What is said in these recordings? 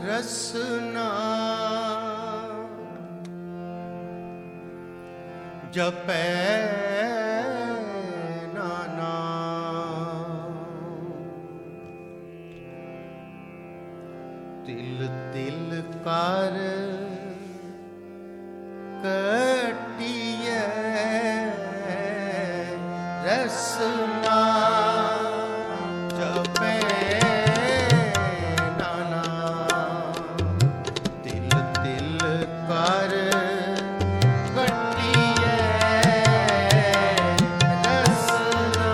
रसना जपै नाना तिल तिल कर कटिए रसना जपै नाना तिल तिल कर कटिए रसना।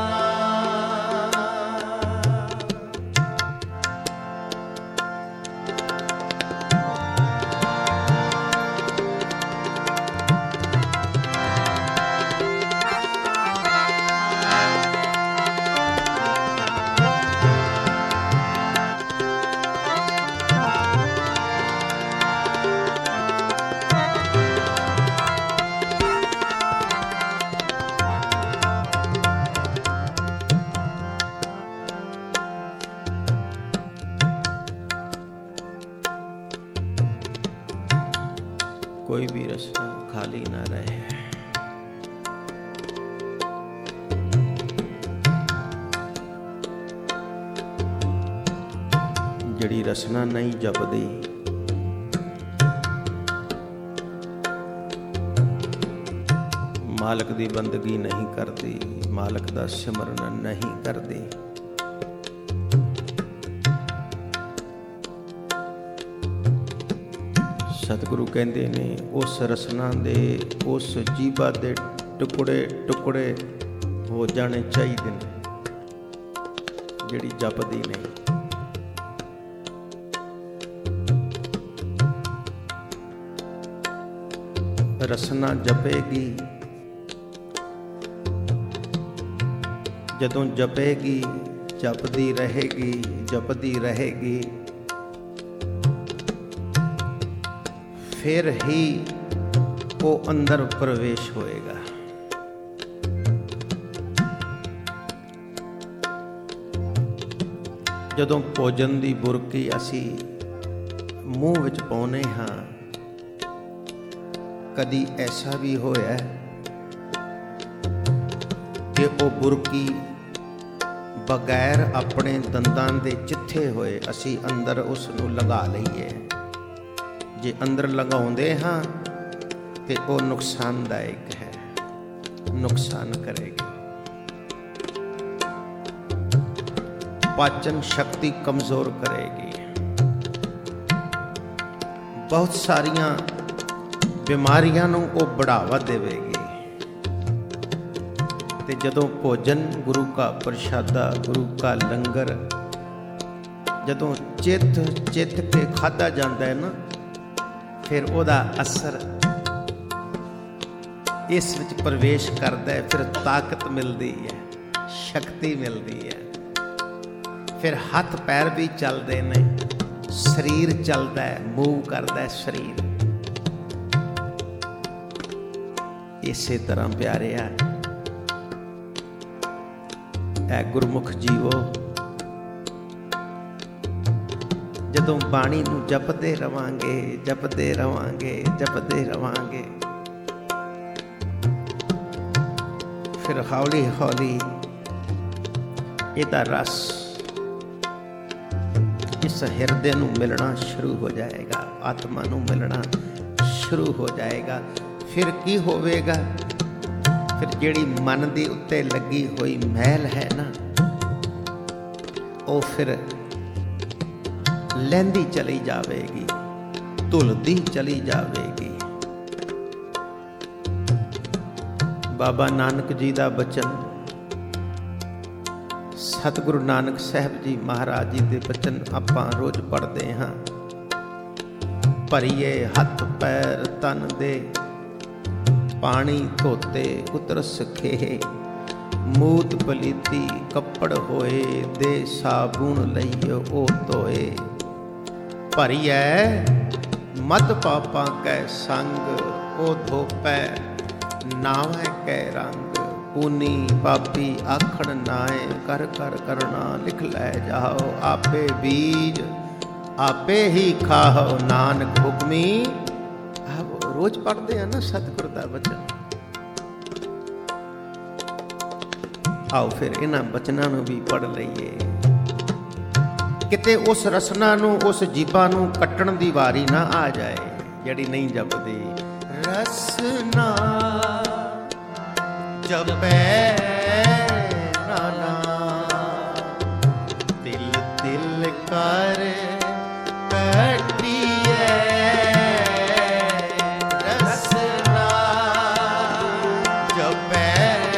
कोई भी रस्ता खाली ना रहे। जड़ी रसना नहीं जपदी मालक दी बंदगी नहीं करती, मालक दा सिमरन नहीं करती। सतगुरु कहते ने उस रसना दे उस जीवा दे टुकड़े टुकड़े हो जाने चाहिए ने जिहड़ी जपदी नहीं। रसना जपेगी जदों जपेगी जपदी रहेगी फिर ही वो अंदर प्रवेश होएगा। जदों भोजन की बुरकी असी मूँह विच पाउने हाँ, कदी ऐसा भी होया कि वो बुरकी बगैर अपने दंदां दे चिੱਥੇ होए असी अंदर उसनूं लगा लईए। जे अंदर लगाउंदे हाँ तो वह नुकसानदायक है, नुकसान करेगी। पाचन शक्ति कमजोर करेगी, बहुत सारियां बीमारियां नूं वो बढ़ावा देवेगी। ते जदों भोजन गुरु का प्रशादा गुरु का लंगर जदों चित के खाधा जाता है ना, फिर ओदा असर इस विच प्रवेश करता है। फिर ताकत मिलती है, शक्ति मिलती है, फिर हाथ पैर भी चलते हैं, शरीर चलता है, मूव करता है शरीर। इसे तरह प्यारिया ऐ गुरमुख जीवो, जदों बाणी नूं जपदे रवांगे जपदे रवांगे जपदे रवांगे, फिर हौली हौली इहदा रस इस हिरदे नूं मिलना शुरू हो जाएगा, आत्मा नूं मिलना शुरू हो जाएगा। फिर की होवेगा? फिर जिहड़ी मन दे उत्ते लगी हुई मैल है ना, वो फिर लहंदी चली जाएगी, धुलदी चली जाएगी। बाबा नानक जी का बचन, सतगुरु नानक साहब जी महाराज जी के बचन आपां रोज पढ़ते हाँ। भरीए हथ पैर तन दे पानी धोते उतरस खेहे, मूत पलीती कपड़ होए दे साबुन लइयो ओ धोए। भरीए मत पापा कै संग ओ धोपै नावै कै रंग। पूनी पापी आखण नाए कर कर करना लिख लै जाओ। आपे बीज आपे ही खाहो नानक हुक्मी। आप रोज पढ़ते हैं ना सतगुर दा वचन। आओ फिर इन्हां बचनां नूं भी पढ़ लईए। किते उस रसना नूं उस जीभा नूं कट्टण दी वारी ना आ जाए ਜਿਹੜੀ नहीं जपदी। रसना जपै ना नाम, दिल दिल कर कटिए। रसना जपै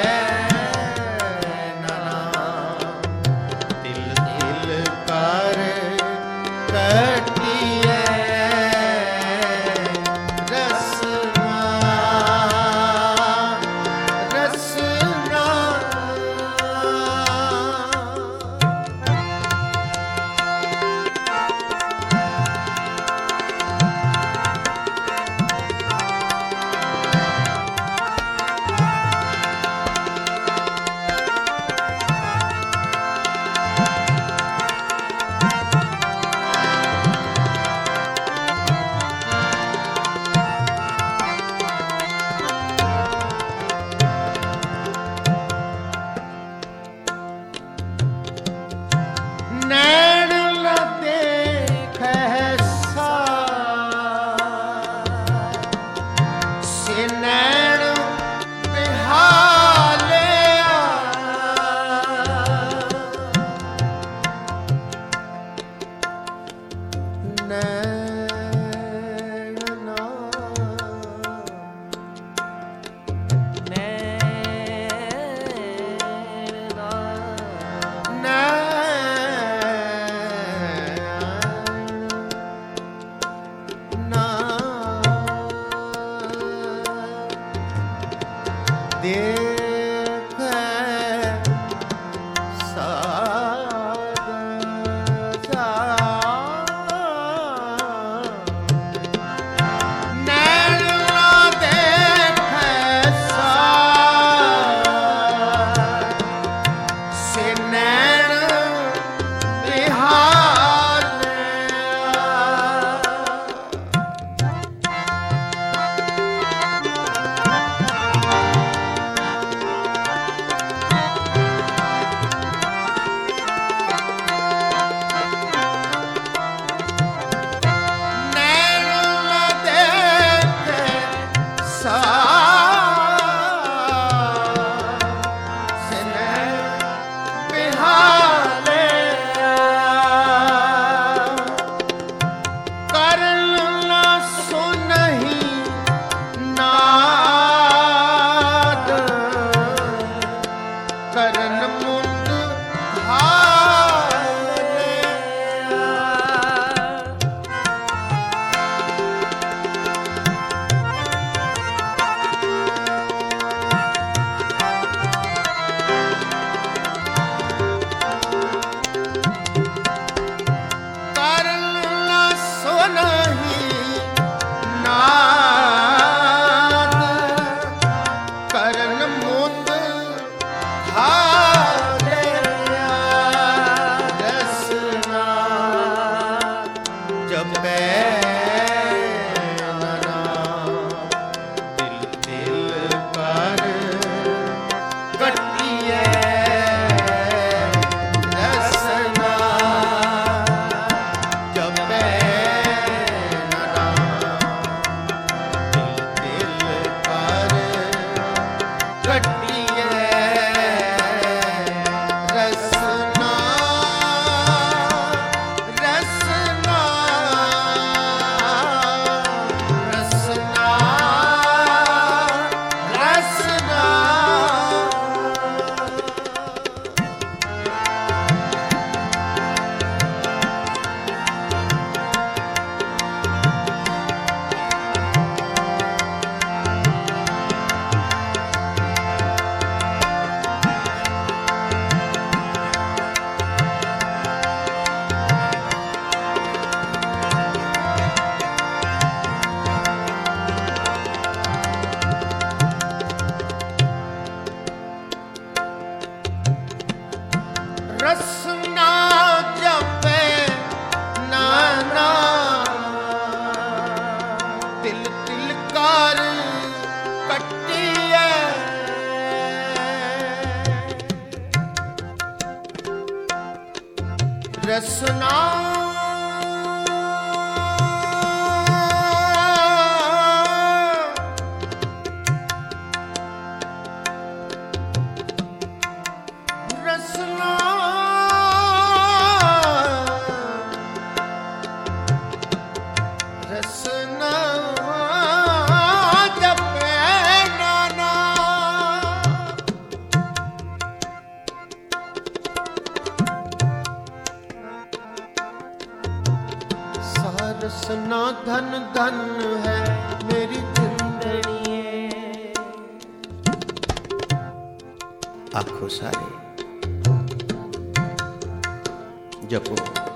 ना नाम, दिल दिल कर कटिए। ਰਸਨਾ ਧਨ ਧਨ ਹੈ ਮੇਰੀ ਜਿੰਦੜੀਏ। ਆਖੋ ਸਾਰੇ ਜਪੋ।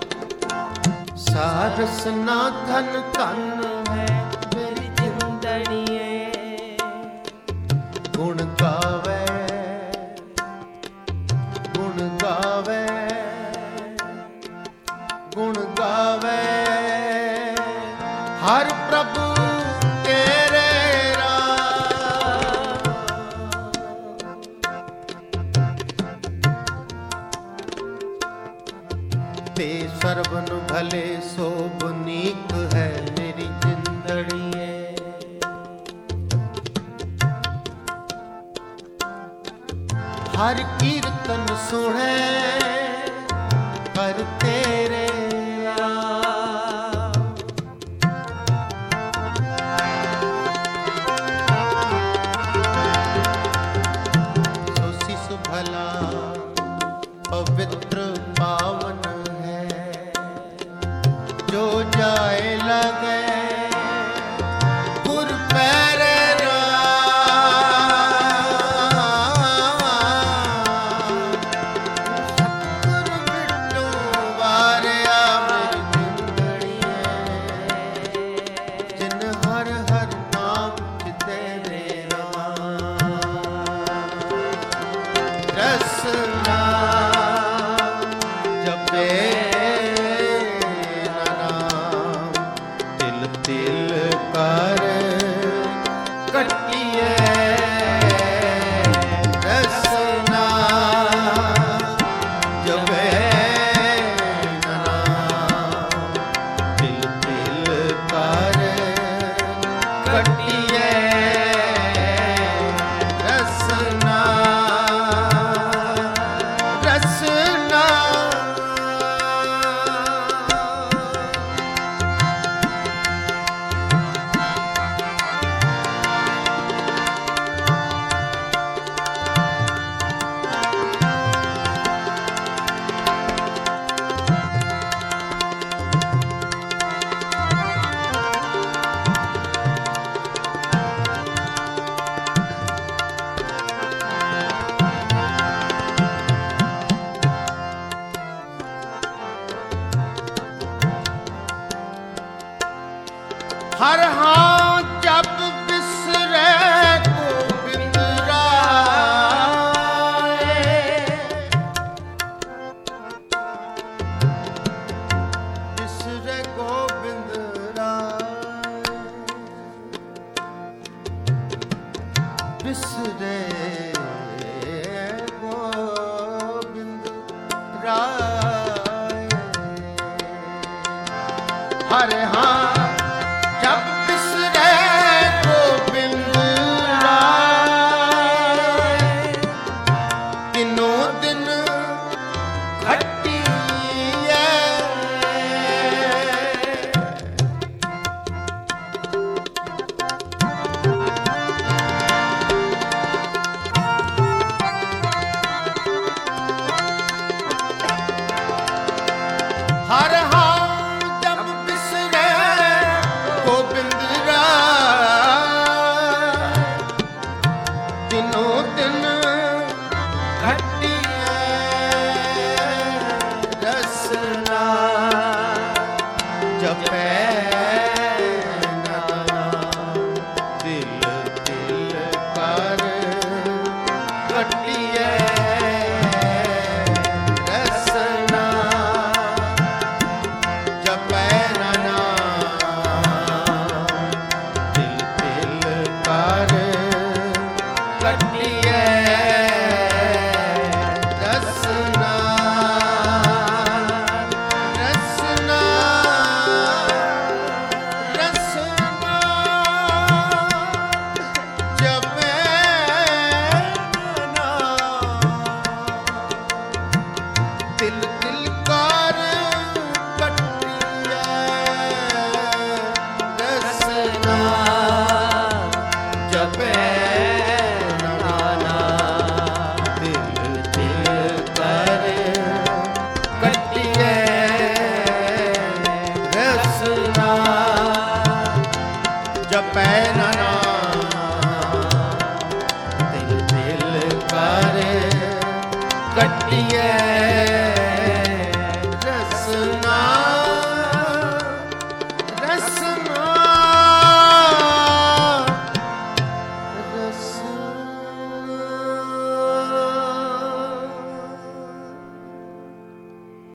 ਸਾਰਸਨਾ ਧਨ ਧਨ ਹੈ ਮੇਰੀ ਜਿੰਦੜੀਏ। ਗੁਣ ਗਾਵੇ ਗੁਣ ਗਾਵੇ ਗੁਣ ਗਾਵੇ ਹਰ ਪ੍ਰਭੂ ਤੇਰੇ ਰਾਮ। ਤੇ ਸਰਬਨ ਭਲੇ ਸੋਭਨੀਕ ਹੈ ਮੇਰੀ ਜਿੰਦੜੀਏ। ਹਰ ਕੀਰਤਨ ਸੁਣੇ ਪਰ ਤੇਰੇ पवित्र पावन है जो जाए लगे गुर पैरे सतगुर बिट्टू वारिया मेरी जिंदड़ीए। जिन हर हर नाम चिते मेरा रसना हर हाँ जब बिसरे गोबिंद राय। बिसरे गोबिंद राय बिसरे गोबिंद राय। हर हाँ जब बिसरे गोबिंद राय। दिनों दिन खट्टी हर हाँ जब बिसरे गोबिंद राय। दिनों दिन खट्टी रसना जपे दिल दिल कर खट्टी रसना जपे दिल दिल कर खट्टिए रसना रसना ਜਪੈ ਨਾ